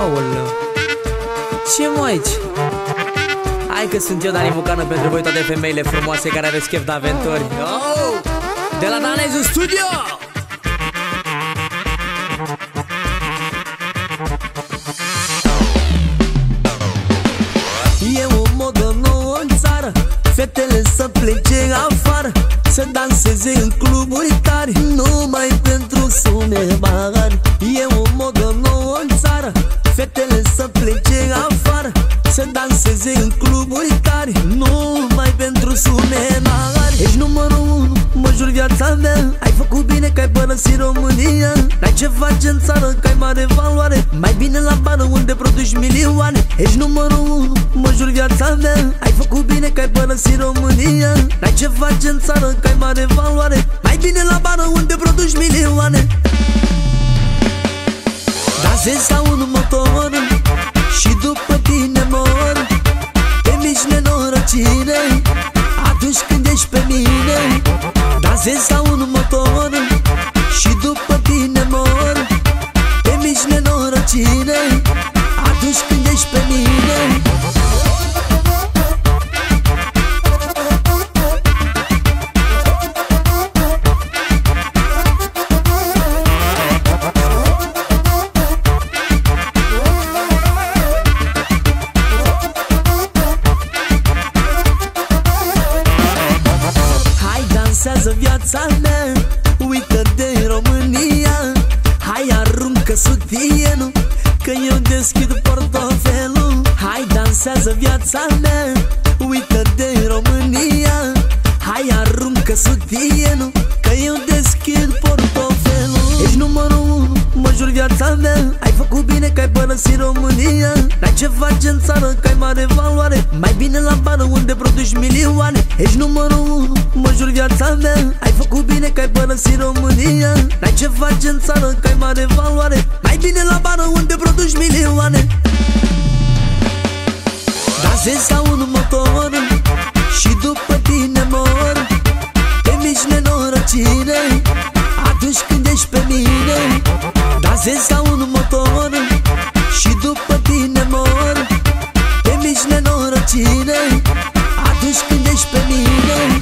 Aoleu, ce mă aici? Hai că sunt eu, Dani Mucană, pentru voi toate femeile frumoase care aveți chef de aventuri. Oh! De la Danez în studio! E o modă nouă în țară, fetele să plece afară, să danseze în cluburi tari, numai pentru sume mari. E o modă nouă în țară, fetele să plece afară, să danseze în cluburi tari, numai pentru sume mari. Ești numărul 1, mă jur viața mea, ai făcut bine că ai părăsit România. N-ai ce face în țară, că ai mare valoare, mai bine la bană unde produci milioane. Ești numărul 1, mă jur viața mea, ai făcut bine că ai părăsit România. N-ai ce face în țară, că ai mare valoare, mai bine la bană unde produci milioane. Dansezi ca un motor și după tine mor, te miști nenorocire atunci când ești pe mine. Dansezi ca un motor și după tine mor, te miști nenorocire atunci când ești pe mine. Dansează viața mea, uită de România. Hai aruncă sutienul, că eu deschid portofelul. Hai dansează viața mea, uită de România. Hai aruncă sutienul, că eu deschid portofelul. Ești numărul 1, mă jur viața mea, ai făcut bine că ai părăsit România. N-ai ce face în țară, că ai mare valoare, mai bine la bană unde produci milioane. Ești numărul 1, mă jur viața mea, ai făcut bine că ai părăsit România. N-ai ce face în țară, că ai mare valoare, mai bine la bană unde produci milioane. Dansezi ca un motor și după tine mor, te miști nenorocire atunci când ești pe mine. Dansezi ca un motor și după tine mor, te miști nenorocire atunci când ești pe mine.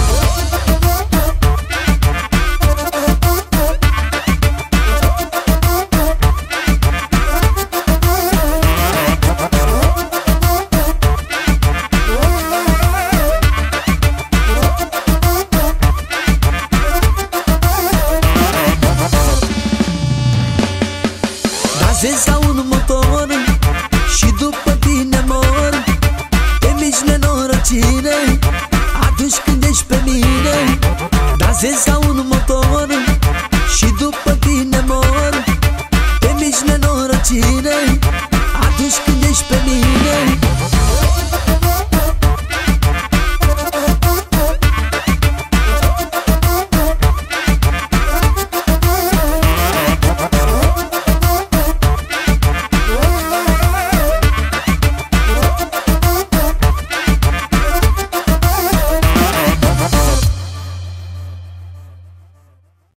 Dansezi ca un motor și după tine mor, te miști nenorocire atunci când ești pe mine. Dansezi ca un motor